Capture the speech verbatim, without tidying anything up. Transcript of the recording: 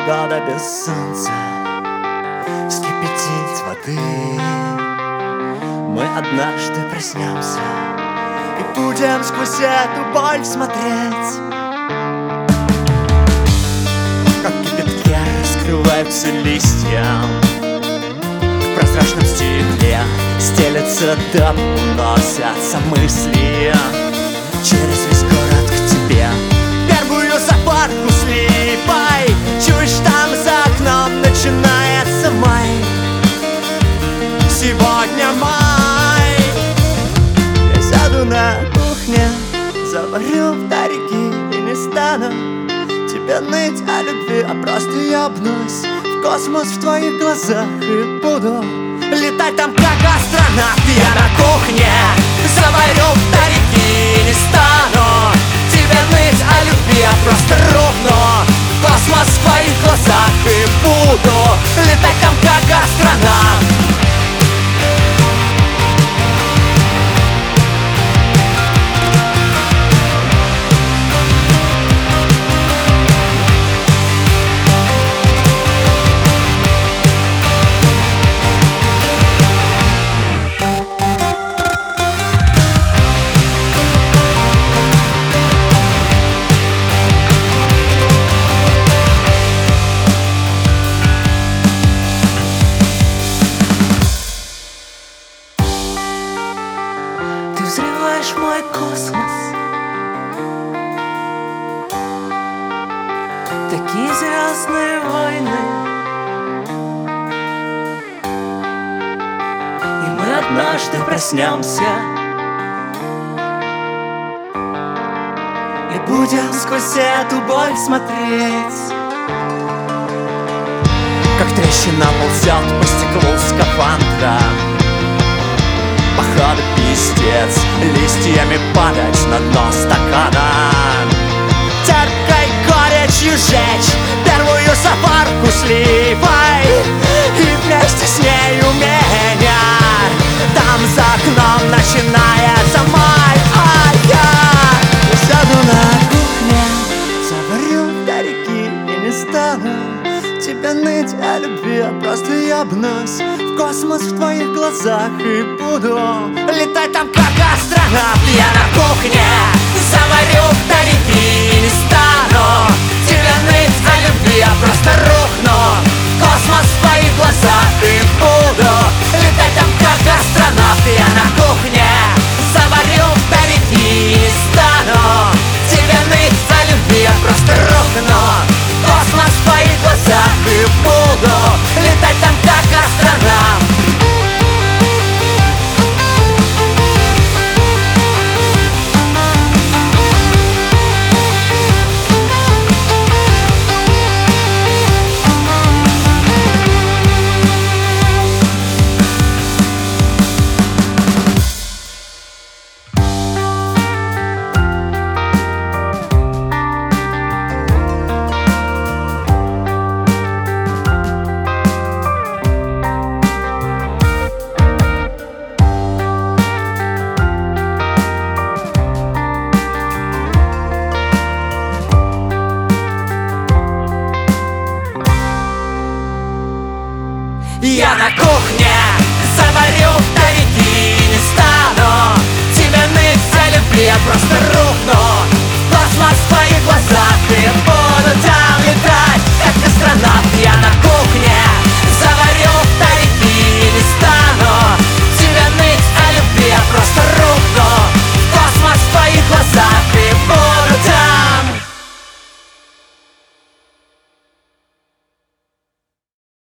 года без солнца, вскипятить воды. Мы однажды проснемся и будем сквозь эту боль смотреть, как в кипятке раскрываются листья, в прозрачном стекле стелется дым, уносятся мысли через весь город к тебе. Первую запарку сливай, чуешь, там за окном начинается май. Сегодня май. Я сяду на кухне, заварю вторики и не стану тебе ныть о любви, а просто ебнусь в космос в твоих глазах и буду летать там как астронавт. Я на кухне заварю вторики, не стану тебе ныть о любви, а просто рухну в космос в твоих глазах и буду летать там как астронавт. Взрываешь мой космос. Такие звездные войны, и мы однажды проснемся и будем сквозь эту боль смотреть, как трещина ползет по стеклу скафандра. Походу пиздец, листьями падать на дно стакана, терпкой горечью жечь, первую запарку сливай, и вместе с нею меня там за окном начинается май. А я сяду на кухне, заварю вторики и не стану тебе ныть о любви, а просто ебнусь в космос в твоих глазах и буду летать там как астронавт. Я на кухне заварю вторики и не стану тебе ныть о любви, а просто рухну в космос в твоих глазах и буду летать там как астронавт. Я на кухне заварю вторики и не стану тебе ныть о любви, а просто рухну в космос в твоих глазах и буду летать там как астронавт. Я на кухне